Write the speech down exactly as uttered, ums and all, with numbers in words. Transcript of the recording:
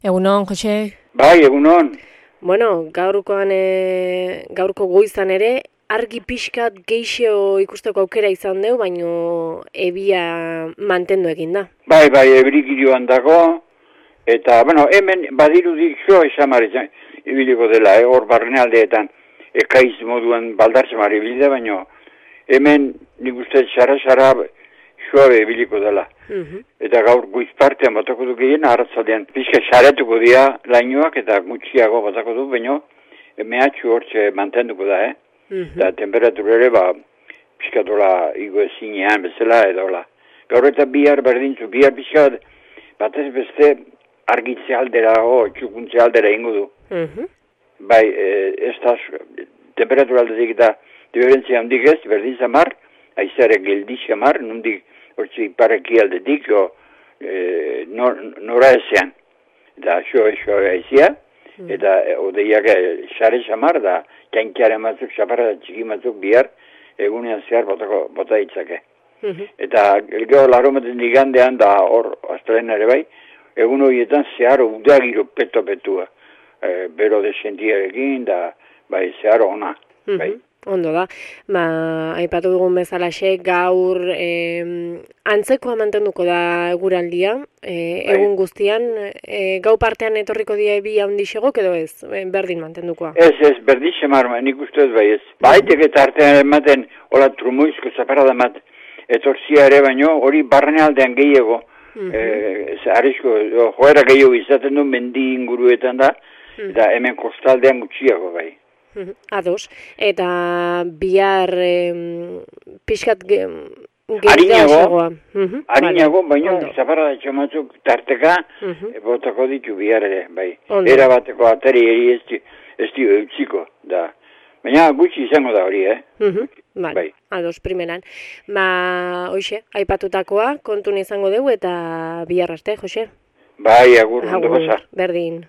Egunon, Jose? Bai, egunon. Bueno, gaurkoan, e, gaurko goizan ere, argi pixkat geixo ikusteko aukera izan deu, baino ebia mantendu egin da. Bai, bai, ebrikidioan dago, eta, bueno, hemen badirudi jo esamar ibiliko dela, eh, hor barnealdeetan, ekaiz moduan baldartzamar ibilida, baino, hemen nik uste xara-xara joabe ibiliko dela. Mhm. Eta gaur guiz partean batako du gehien, arratzaldean pixka xaretuko dira lainoak eta gutxiago batako du, baino, mehatxu hortxe mantenduko da, eh? Mhm. Eta temperatura ere, ba, pixka dola igo ezinean bezala edo la. Gaur eta bihar berdintzu, bihar pixka batez beste argitze aldera, o, txukuntze aldera ingo du. Mhm. Bai, e, ez da, temperatura aldetik eta diferentzia handik ez, berdin zamar, aizare geldi zamar, nondik hortzi ipareki aldetik, o, e, nor, nora ezean. Eta xo, xo, aizia, eta e, odeiak xare zamar da, kainkiaren batzuk, xaparra da txiki batzuk bihar, egunean zehar botako, bota ditzake. Mhm. Eta gero laromaten digandean da hor, astelen ere bai, egun horietan zehar udagiro peto-petua. E, bero desentiarekin, da, bai, zehar ona, bai. Mhm. Ondo da, ba, aipatu dugun bezalaxe, gaur eh, antzekoa mantenduko da eguraldia, eh, Bai. egun guztian, eh, gau partean etorriko die bi handixegok edo ez, eh, berdin mantendukoa. Ez, ez, berdin xamar, nik uste ez bai ez. Baitek eta artean ematen, hola trumoizko zaparada emat, etorzia ere baino, hori barnealdean gehiago, Mhm. eh, arrizko, joera gehiago izaten du mendi inguruetan da, eta hemen kostaldean gutxiago bai. Mhm. Ados, eta bihar em, pixkat ge, Arinago, Mhm. Arinago, Vale. baino, Ondo. zaparada txamatzuk tarteka, Mhm. e, botako ditu bihar ere, bai. Ondo. Era bateko ateri eri ez, di- ez dio eutziko, da. Baina gutxi izango da hori, eh? Mhm. Vale. Bai. Ados, primeran. Ba, hoxe, aipatutakoa kontun izango dugu eta bihar arte, Jose. Bai, agur, ondo Agur, pasa. berdin.